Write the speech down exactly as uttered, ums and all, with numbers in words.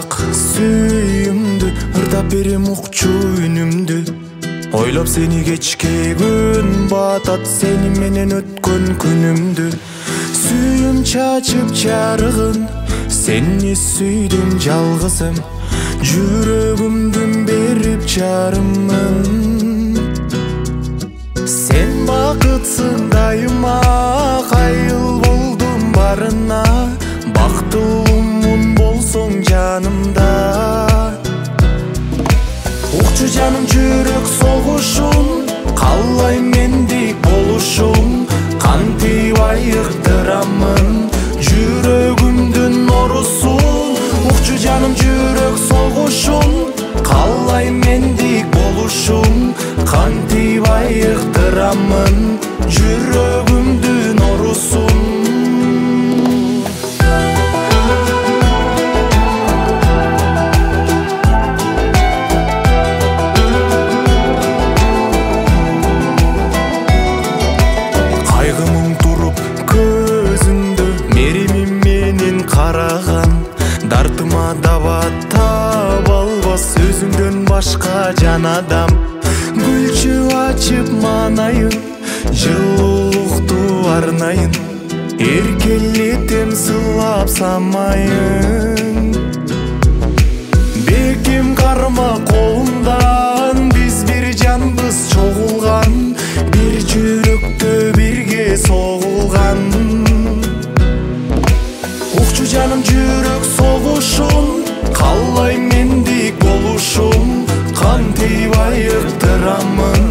ак сүйүмдү ырдап берем укчу үнүмдү. Ойлоп сени кечке күн батат, сени менен өткөн күнүмдү. Сүйүм чачып жарыгын, сени сүйдүм жалгызым. Жүрөгүмдүн берип жарымын. Сен бакытсың дайыма, кайыл болдум барына. Бактылуумун болсоң жанымда. Укчу жаным жүрөк согушун, каалайм мендик болушуң. Кантип айыктырамын жүрөгүмдүн орусун. Укчу жаным жүрөк согушун, каалайм мендик болушуң. Кантип айыктырамын жүрөгүмдүн орусун. Дартыма даба таба албас өзүңдөн башка жан адам. Гүлчү ачып манайын, жылуулукту арнайын. Эркелетем сыйлап самайын. Бекем карма колумдан, биз бир жанбыз чогулган. Бир жүрөктө бирге согулган. Укчу жаным жүрөк согушун, каалайм мендик болушуң. Кантип айыктырамын